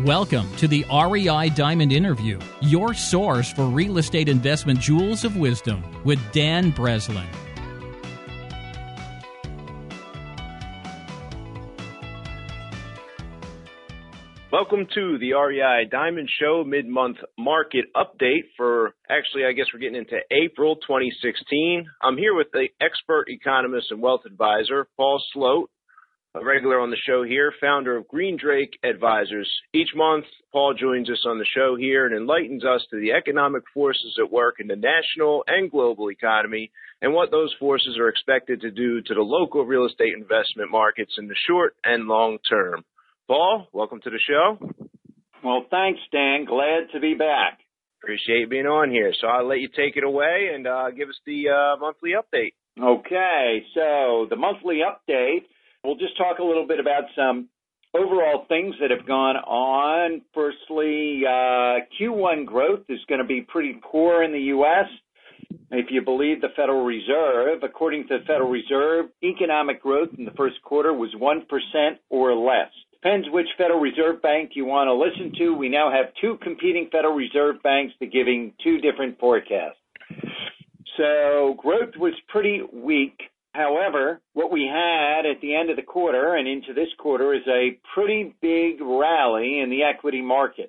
Welcome to the REI Diamond Interview, your source for real estate investment jewels of wisdom with Dan Breslin. Welcome to the REI Diamond Show mid-month market update for, actually, I guess we're getting into April 2016. I'm here with the expert economist and wealth advisor, Paul Sloat, a regular on the show here, founder of Green Drake Advisors. Each month, Paul joins us on the show here and enlightens us to the economic forces at work in the national and global economy and what those forces are expected to do to the local real estate investment markets in the short and long term. Paul, welcome to the show. Well, thanks, Dan. Glad to be back. Appreciate you being on here. So I'll let you take it away and give us the monthly update. Okay, so the monthly update, we'll just talk a little bit about some overall things that have gone on. Firstly, Q1 growth is going to be pretty poor in the U.S. If you believe the Federal Reserve. According to the Federal Reserve, economic growth in the first quarter was 1% or less. Depends which Federal Reserve Bank you want to listen to. We now have two competing Federal Reserve banks that giving two different forecasts. So growth was pretty weak. However, what we had at the end of the quarter and into this quarter is a pretty big rally in the equity markets.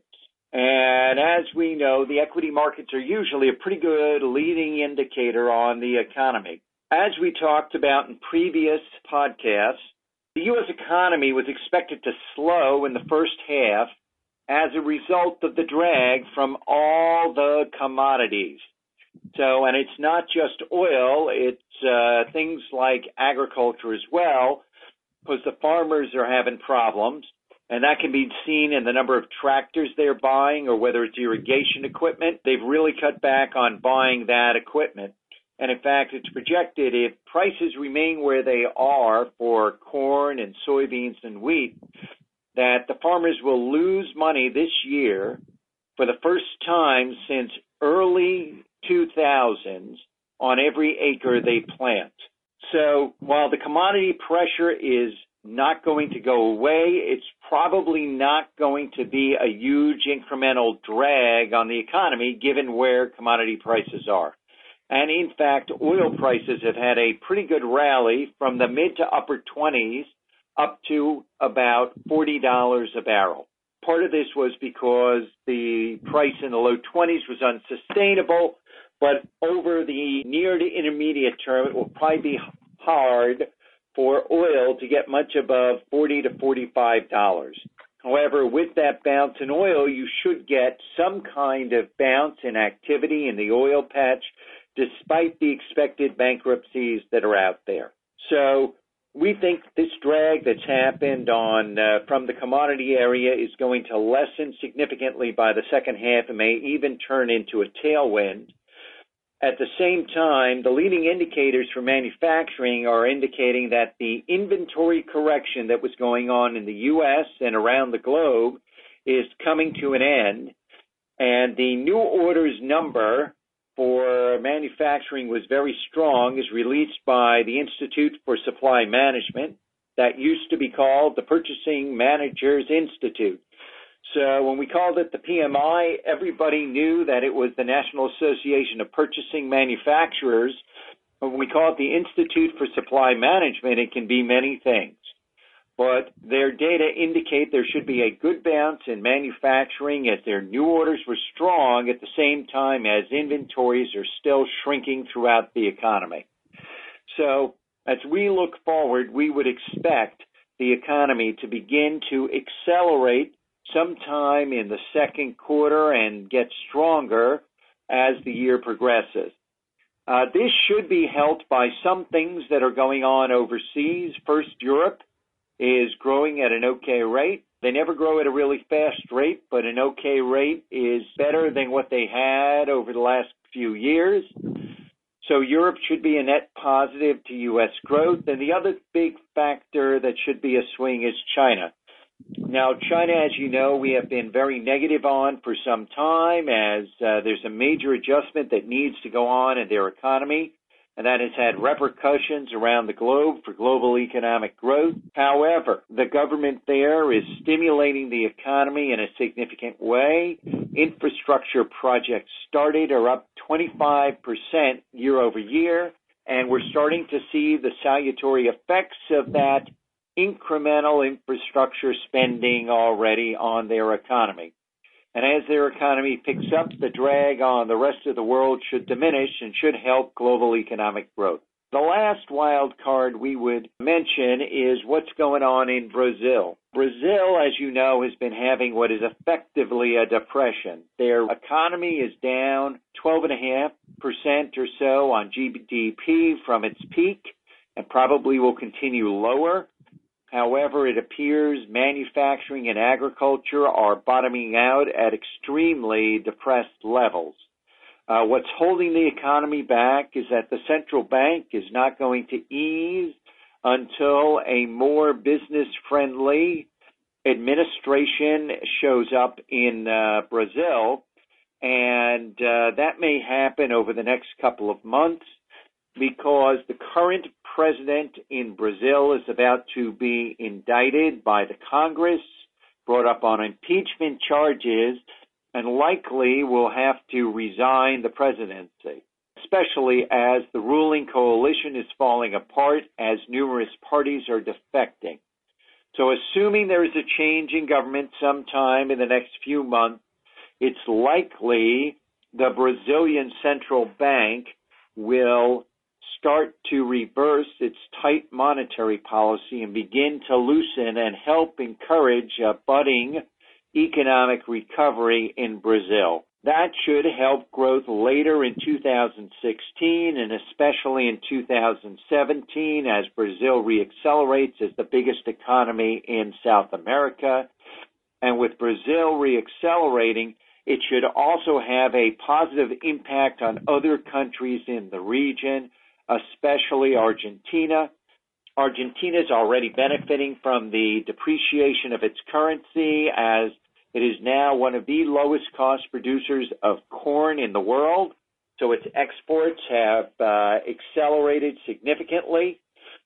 And as we know, the equity markets are usually a pretty good leading indicator on the economy. As we talked about in previous podcasts, the U.S. economy was expected to slow in the first half as a result of the drag from all the commodities. So, and it's not just oil, it's things like agriculture as well, because the farmers are having problems, and that can be seen in the number of tractors they're buying or whether it's irrigation equipment. They've really cut back on buying that equipment. And in fact, it's projected if prices remain where they are for corn and soybeans and wheat, that the farmers will lose money this year for the first time since early 2000s on every acre they plant. So while the commodity pressure is not going to go away, it's probably not going to be a huge incremental drag on the economy given where commodity prices are. And in fact, oil prices have had a pretty good rally from the mid to upper 20s up to about $40 a barrel. Part of this was because the price in the low 20s was unsustainable, but over the near to intermediate term, it will probably be hard for oil to get much above $40 to $45. However, with that bounce in oil, you should get some kind of bounce in activity in the oil patch, despite the expected bankruptcies that are out there. So we think this drag that's happened on from the commodity area is going to lessen significantly by the second half and may even turn into a tailwind. At the same time, the leading indicators for manufacturing are indicating that the inventory correction that was going on in the U.S. and around the globe is coming to an end, and the new orders number for manufacturing was very strong, is released by the Institute for Supply Management that used to be called the Purchasing Managers Institute. So when we called it the PMI, everybody knew that it was the National Association of Purchasing Manufacturers. When we call it the Institute for Supply Management, it can be many things. But their data indicate there should be a good bounce in manufacturing as their new orders were strong at the same time as inventories are still shrinking throughout the economy. So as we look forward, we would expect the economy to begin to accelerate sometime in the second quarter and get stronger as the year progresses. This should be helped by some things that are going on overseas. First, Europe is growing at an okay rate. They never grow at a really fast rate, but an okay rate is better than what they had over the last few years. So Europe should be a net positive to U.S. growth. And the other big factor that should be a swing is China. Now, China, as you know, we have been very negative on for some time as there's a major adjustment that needs to go on in their economy. and that has had repercussions around the globe for global economic growth. However, the government there is stimulating the economy in a significant way. Infrastructure projects started are up 25% year over year, and we're starting to see the salutary effects of that incremental infrastructure spending already on their economy. And as their economy picks up, the drag on the rest of the world should diminish and should help global economic growth. The last wild card we would mention is what's going on in Brazil. Brazil, as you know, has been having what is effectively a depression. Their economy is down 12.5% or so on GDP from its peak and probably will continue lower. However, it appears manufacturing and agriculture are bottoming out at extremely depressed levels. What's holding the economy back is that the central bank is not going to ease until a more business-friendly administration shows up in Brazil, and that may happen over the next couple of months, because the current president in Brazil is about to be indicted by the Congress, brought up on impeachment charges, and likely will have to resign the presidency, especially as the ruling coalition is falling apart as numerous parties are defecting. So assuming there is a change in government sometime in the next few months, it's likely the Brazilian central bank will start to reverse its tight monetary policy and begin to loosen and help encourage a budding economic recovery in Brazil. That should help growth later in 2016 and especially in 2017 as Brazil reaccelerates as the biggest economy in South America. And with Brazil reaccelerating, it should also have a positive impact on other countries in the region, especially Argentina. Argentina is already benefiting from the depreciation of its currency as it is now one of the lowest cost producers of corn in the world. So its exports have accelerated significantly.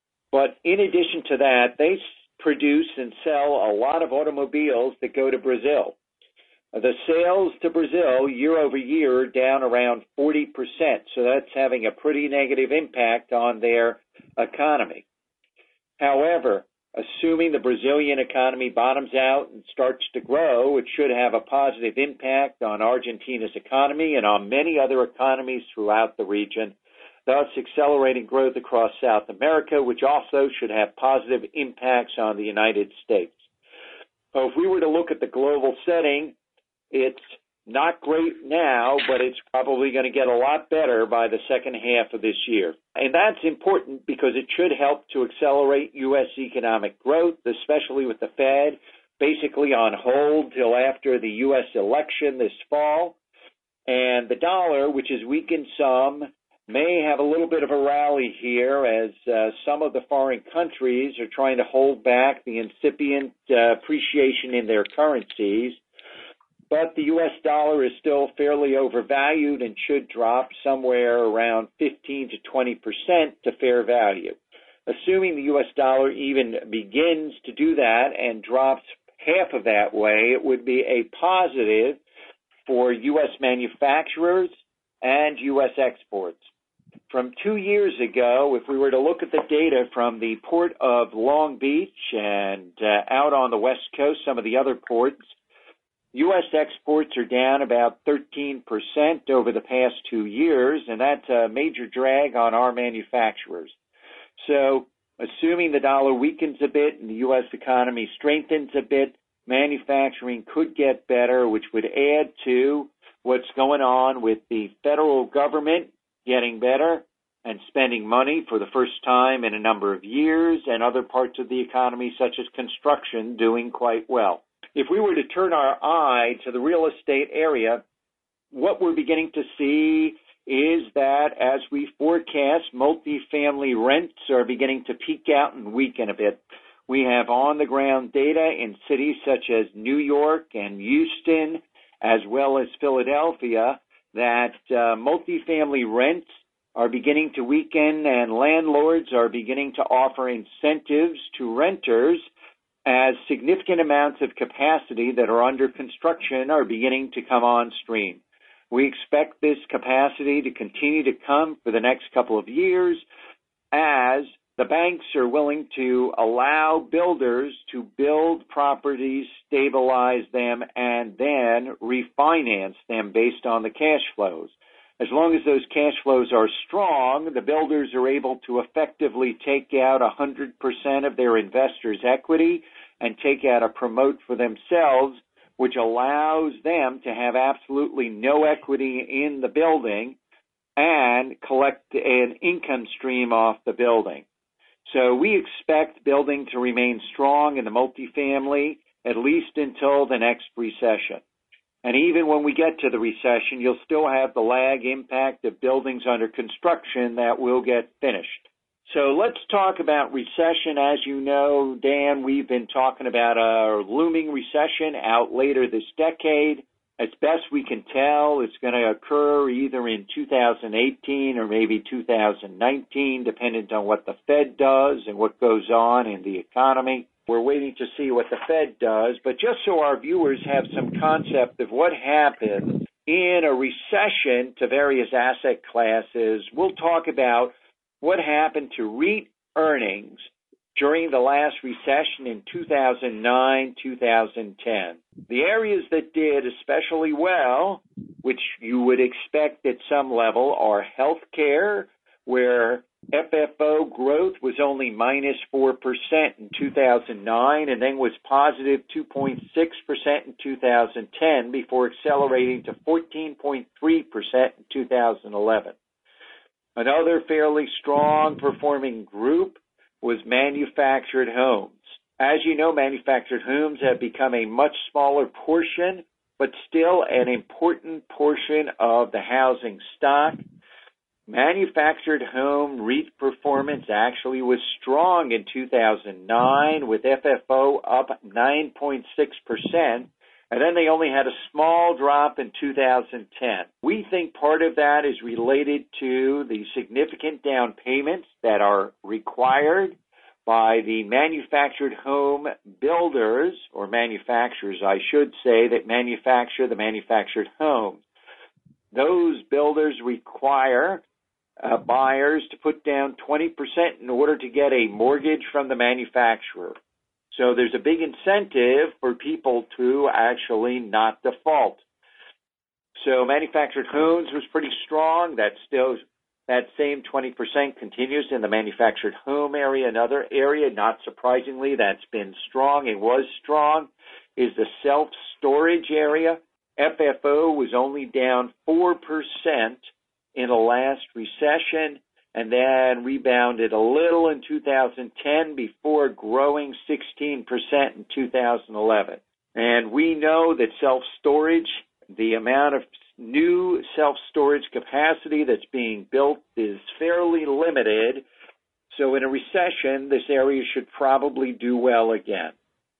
But in addition to that, they produce and sell a lot of automobiles that go to Brazil. The sales to Brazil year over year are down around 40%, so that's having a pretty negative impact on their economy. However, assuming the Brazilian economy bottoms out and starts to grow, it should have a positive impact on Argentina's economy and on many other economies throughout the region, thus accelerating growth across South America, which also should have positive impacts on the United States. So if we were to look at the global setting, it's not great now, but it's probably going to get a lot better by the second half of this year. And that's important because it should help to accelerate U.S. economic growth, especially with the Fed basically on hold till after the U.S. election this fall. And the dollar, which has weakened some, may have a little bit of a rally here as some of the foreign countries are trying to hold back the incipient appreciation in their currencies. But the U.S. dollar is still fairly overvalued and should drop somewhere around 15 to 20% to fair value. Assuming the U.S. dollar even begins to do that and drops half of that way, it would be a positive for U.S. manufacturers and U.S. exports. From 2 years ago, if we were to look at the data from the port of Long Beach and out on the West Coast, some of the other ports, U.S. exports are down about 13% over the past 2 years, and that's a major drag on our manufacturers. So, assuming the dollar weakens a bit and the U.S. economy strengthens a bit, manufacturing could get better, which would add to what's going on with the federal government getting better and spending money for the first time in a number of years, and other parts of the economy, such as construction, doing quite well. If we were to turn our eye to the real estate area, what we're beginning to see is that as we forecast, multifamily rents are beginning to peak out and weaken a bit. We have on-the-ground data in cities such as New York and Houston, as well as Philadelphia, that multifamily rents are beginning to weaken, and landlords are beginning to offer incentives to renters as significant amounts of capacity that are under construction are beginning to come on stream. We expect this capacity to continue to come for the next couple of years as the banks are willing to allow builders to build properties, stabilize them, and then refinance them based on the cash flows. As long as those cash flows are strong, the builders are able to effectively take out 100% of their investors' equity and take out a promote for themselves, which allows them to have absolutely no equity in the building and collect an income stream off the building. So we expect building to remain strong in the multifamily at least until the next recession. And even when we get to the recession, you'll still have the lag impact of buildings under construction that will get finished. So let's talk about recession. As you know, Dan, we've been talking about a looming recession out later this decade. As best we can tell, it's going to occur either in 2018 or maybe 2019, depending on what the Fed does and what goes on in the economy. We're waiting to see what the Fed does, but just so our viewers have some concept of what happens in a recession to various asset classes, we'll talk about what happened to REIT earnings during the last recession in 2009, 2010. The areas that did especially well, which you would expect at some level, are healthcare, where FFO growth was only minus 4% in 2009 and then was positive 2.6% in 2010 before accelerating to 14.3% in 2011. Another fairly strong performing group was manufactured homes. As you know, manufactured homes have become a much smaller portion, but still an important portion of the housing stock. Manufactured home REIT performance actually was strong in 2009 with FFO up 9.6%, and then they only had a small drop in 2010. We think part of that is related to the significant down payments that are required by the manufactured home builders, or manufacturers, I should say, that manufacture the manufactured homes. Those builders require buyers to put down 20% in order to get a mortgage from the manufacturer. So there's a big incentive for people to actually not default. So manufactured homes was pretty strong. That same 20% continues in the manufactured home area. Another area, not surprisingly, that's been strong and was strong is the self-storage area. FFO was only down 4% in the last recession and then rebounded a little in 2010 before growing 16% in 2011. And we know that self-storage, the amount of new self-storage capacity that's being built is fairly limited. So in a recession, this area should probably do well again.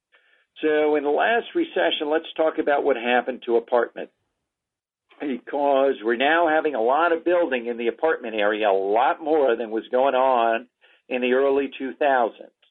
So in the last recession, let's talk about what happened to apartments. Because we're now having a lot of building in the apartment area, a lot more than was going on in the early 2000s.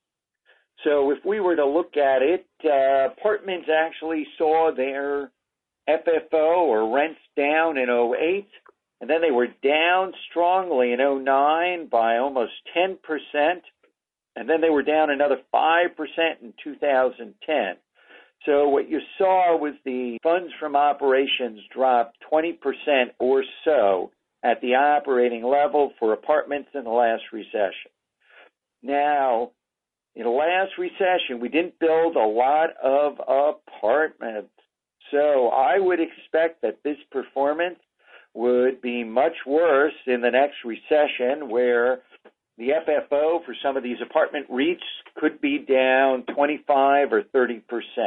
So if we were to look at it, apartments actually saw their FFO or rents down in 2008, and then they were down strongly in 2009 by almost 10%, and then they were down another 5% in 2010. So what you saw was the funds from operations drop 20% or so at the operating level for apartments in the last recession. Now, in the last recession, we didn't build a lot of apartments. So I would expect that this performance would be much worse in the next recession, where the FFO for some of these apartment REITs could be down 25 or 30%.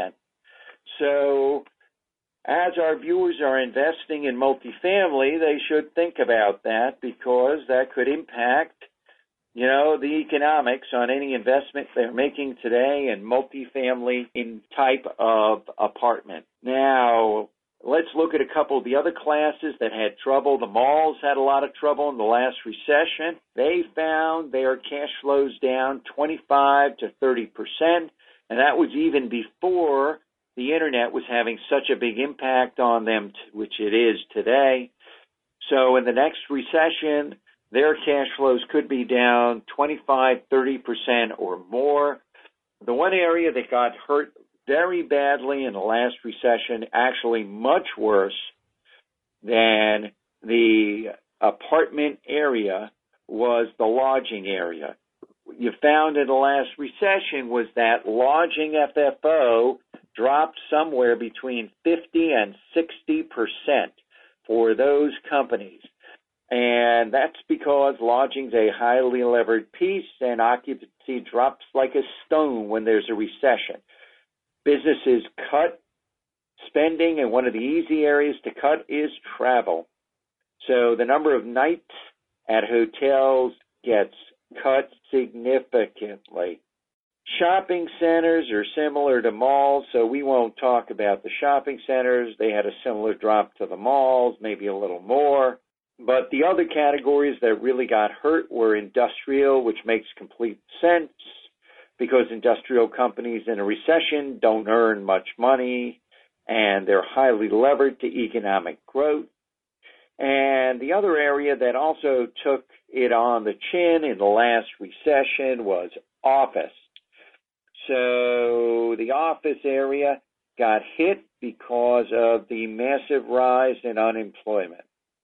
So as our viewers are investing in multifamily, they should think about that, because that could impact, the economics on any investment they're making today in multifamily in type of apartment. Now, Let's look at a couple of the other classes that had trouble. The malls had a lot of trouble in the last recession. They found their cash flows down 25 to 30%, and that was even before the internet was having such a big impact on them, which it is today. So in the next recession, their cash flows could be down 25, 30% or more. The one area that got hurt very badly in the last recession, actually much worse than the apartment area, was the lodging area. What you found in the last recession was that lodging FFO dropped somewhere between 50 and 60% for those companies. And that's because lodging's a highly levered piece and occupancy drops like a stone when there's a recession. Businesses cut spending, and one of the easy areas to cut is travel. So the number of nights at hotels gets cut significantly. Shopping centers are similar to malls, so we won't talk about the shopping centers. They had a similar drop to the malls, maybe a little more. But the other categories that really got hurt were industrial, which makes complete sense because industrial companies in a recession don't earn much money and they're highly levered to economic growth. And the other area that also took it on the chin in the last recession was office. So the office area got hit because of the massive rise in unemployment.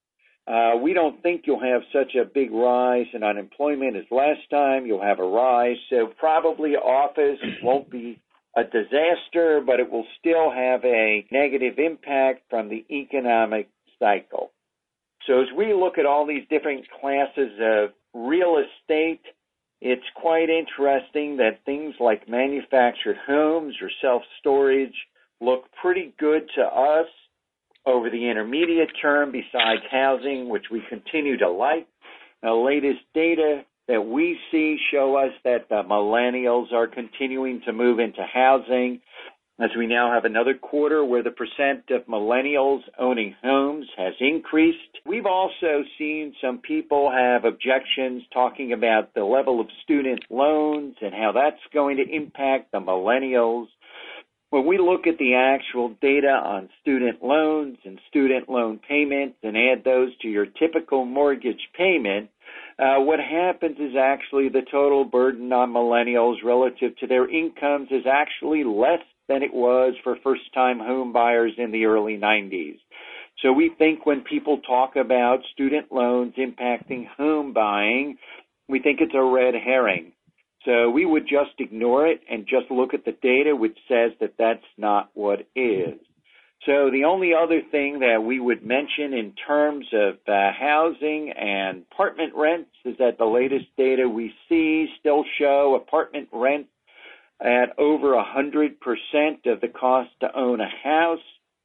We don't think you'll have such a big rise in unemployment as last time. You'll have a rise, so probably office won't be a disaster, but it will still have a negative impact from the economic cycle. So as we look at all these different classes of real estate, it's quite interesting that things like manufactured homes or self-storage look pretty good to us over the intermediate term besides housing, which we continue to like. The latest data that we see show us that the millennials are continuing to move into housing, as we now have another quarter where the percent of millennials owning homes has increased. We've also seen some people have objections talking about the level of student loans and how that's going to impact the millennials. When we look at the actual data on student loans and student loan payments and add those to your typical mortgage payment, what happens is actually the total burden on millennials relative to their incomes is actually less than it was for first-time home buyers in the early 90s. So we think when people talk about student loans impacting home buying, we think it's a red herring. So we would just ignore it and just look at the data which says that that's not what is. So the only other thing that we would mention in terms of housing and apartment rents is that the latest data we see still show apartment rent at over 100% of the cost to own a house.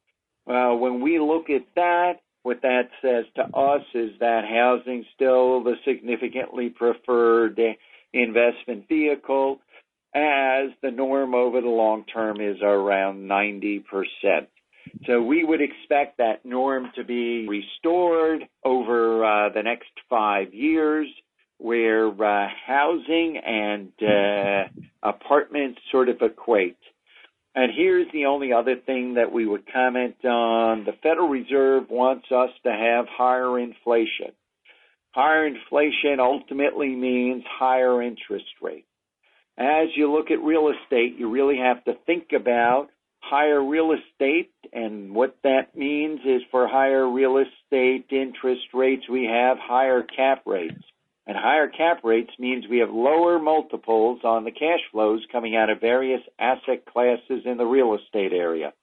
When we look at that, what that says to us is that housing still the significantly preferred investment vehicle, as the norm over the long term is around 90%. So we would expect that norm to be restored over the next 5 years, where housing and apartments sort of equate. And here's the only other thing that we would comment on. The Federal Reserve wants us to have higher inflation. Higher inflation ultimately means higher interest rates. As you look at real estate, you really have to think about higher real estate, and what that means is for higher real estate interest rates, we have higher cap rates. And higher cap rates means we have lower multiples on the cash flows coming out of various asset classes in the real estate area.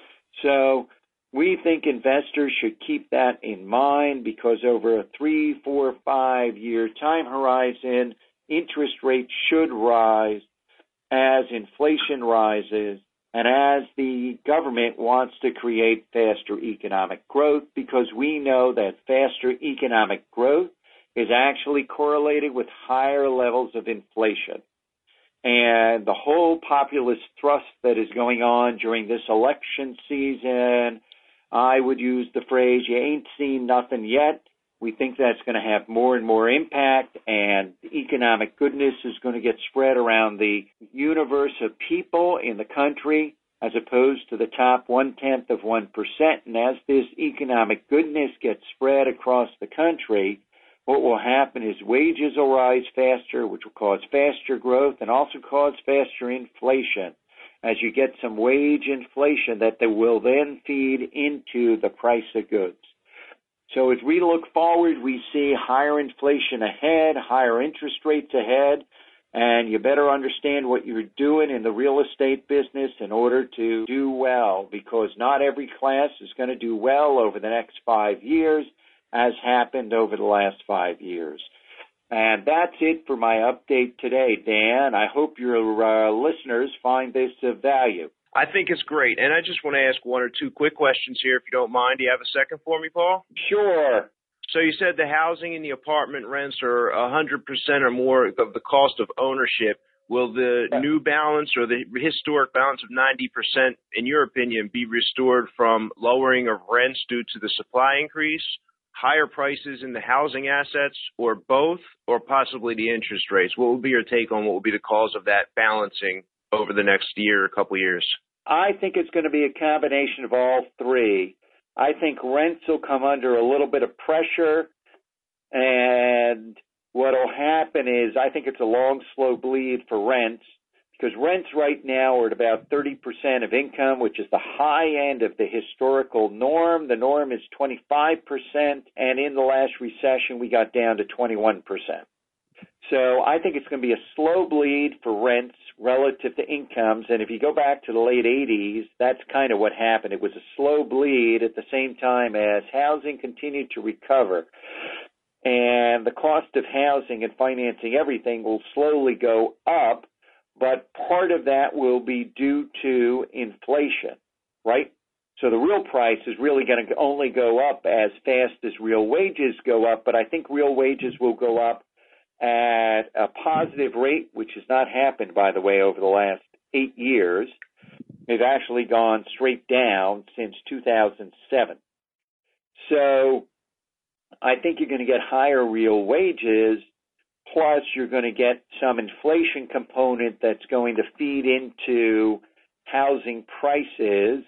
So we think investors should keep that in mind because over a 3, 4, 5 year time horizon, interest rates should rise as inflation rises and as the government wants to create faster economic growth, because we know that faster economic growth is actually correlated with higher levels of inflation. And the whole populist thrust that is going on during this election season I would use the phrase, you ain't seen nothing yet. We think that's going to have more and more impact, and economic goodness is going to get spread around the universe of people in the country as opposed to the top 0.1%. And as this economic goodness gets spread across the country, what will happen is wages will rise faster, which will cause faster growth and also cause faster inflation, as you get some wage inflation that they will then feed into the price of goods. So as we look forward, we see higher inflation ahead, higher interest rates ahead, and you better understand what you're doing in the real estate business in order to do well, because not every class is going to do well over the next 5 years, as happened over the last 5 years. And that's it for my update today, Dan. I hope your listeners find this of value. I think it's great. And I just want to ask one or two quick questions here, if you don't mind. Do you have a second for me, Paul? Sure. So you said the housing and the apartment rents are 100% or more of the cost of ownership. Will the new balance or the historic balance of 90%, in your opinion, be restored from lowering of rents due to the supply increase, higher prices in the housing assets, or both, or possibly the interest rates? What would be your take on what will be the cause of that balancing over the next year or couple of years? I think it's going to be a combination of all three. I think rents will come under a little bit of pressure, and what will happen is I think it's a long, slow bleed for rents, because rents right now are at about 30% of income, which is the high end of the historical norm. The norm is 25%, and in the last recession, we got down to 21%. So I think it's going to be a slow bleed for rents relative to incomes. And if you go back to the late 80s, that's kind of what happened. It was a slow bleed at the same time as housing continued to recover. And the cost of housing and financing everything will slowly go up, but part of that will be due to inflation, right? So the real price is really going to only go up as fast as real wages go up, but I think real wages will go up at a positive rate, which has not happened, by the way, over the last 8 years. They've actually gone straight down since 2007. So I think you're going to get higher real wages, plus you're going to get some inflation component that's going to feed into housing prices,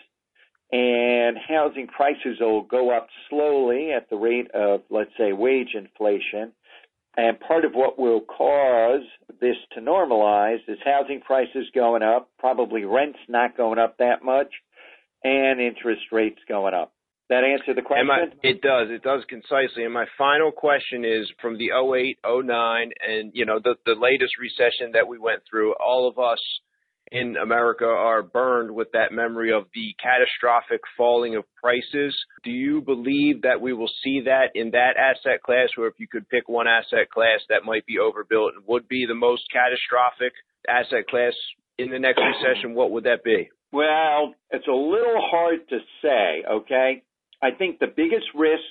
and housing prices will go up slowly at the rate of, let's say, wage inflation. And part of what will cause this to normalize is housing prices going up, probably rents not going up that much, and interest rates going up. That answer the question? It does concisely. And my final question is, from the 08, 09, and, the latest recession that we went through, all of us in America are burned with that memory of the catastrophic falling of prices. Do you believe that we will see that in that asset class, or if you could pick one asset class that might be overbuilt and would be the most catastrophic asset class in the next recession, what would that be? Well, it's a little hard to say, okay? I think the biggest risk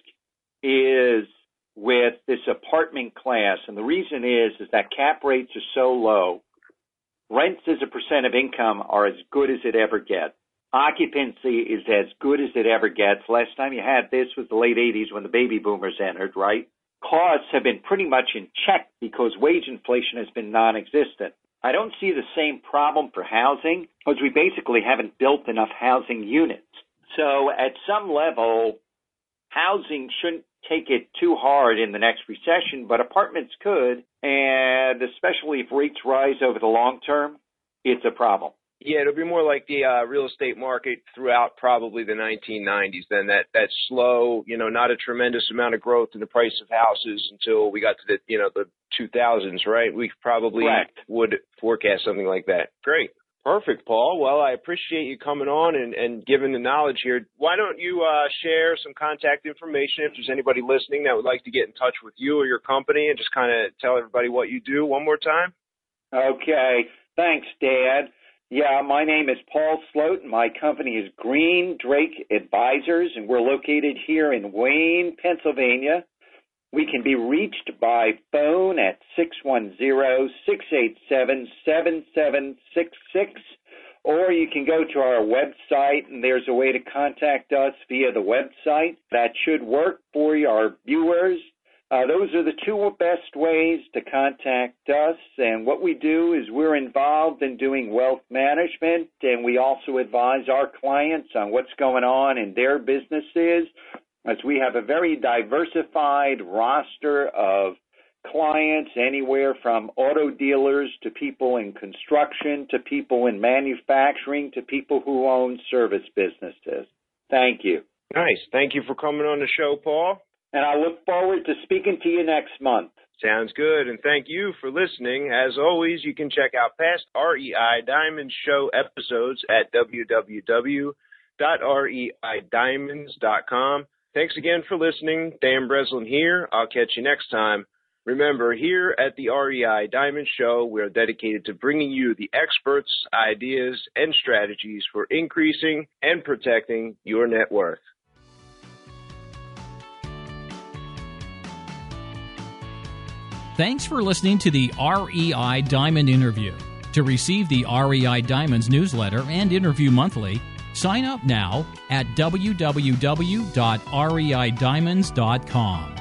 is with this apartment class, and the reason is that cap rates are so low. Rents as a percent of income are as good as it ever gets. Occupancy is as good as it ever gets. Last time you had this was the late 80s when the baby boomers entered, right? Costs have been pretty much in check because wage inflation has been non-existent. I don't see the same problem for housing because we basically haven't built enough housing units. So at some level, housing shouldn't take it too hard in the next recession, but apartments could, and especially if rates rise over the long term, it's a problem. Yeah, it'll be more like the real estate market throughout probably the 1990s, then that slow, not a tremendous amount of growth in the price of houses until we got to the 2000s, right? We probably would forecast something like that. Great. Perfect, Paul. Well, I appreciate you coming on and giving the knowledge here. Why don't you share some contact information if there's anybody listening that would like to get in touch with you or your company, and just kind of tell everybody what you do one more time? Okay. Thanks, Dad. Yeah, my name is Paul Sloat, and my company is Green Drake Advisors, and we're located here in Wayne, Pennsylvania. We can be reached by phone at 610-687-7766, or you can go to our website, and there's a way to contact us via the website. That should work for our viewers. Those are the two best ways to contact us. And what we do is we're involved in doing wealth management, and we also advise our clients on what's going on in their businesses, as we have a very diversified roster of clients, anywhere from auto dealers to people in construction to people in manufacturing to people who own service businesses. Thank you. Nice. Thank you for coming on the show, Paul. And I look forward to speaking to you next month. Sounds good. And thank you for listening. As always, you can check out past REI Diamond Show episodes at www.reidiamonds.com. Thanks again for listening. Dan Breslin here. I'll catch you next time. Remember, here at the REI Diamond Show, we are dedicated to bringing you the experts, ideas, and strategies for increasing and protecting your net worth. Thanks for listening to the REI Diamond Interview. To receive the REI Diamonds newsletter and interview monthly, sign up now at www.reidiamonds.com.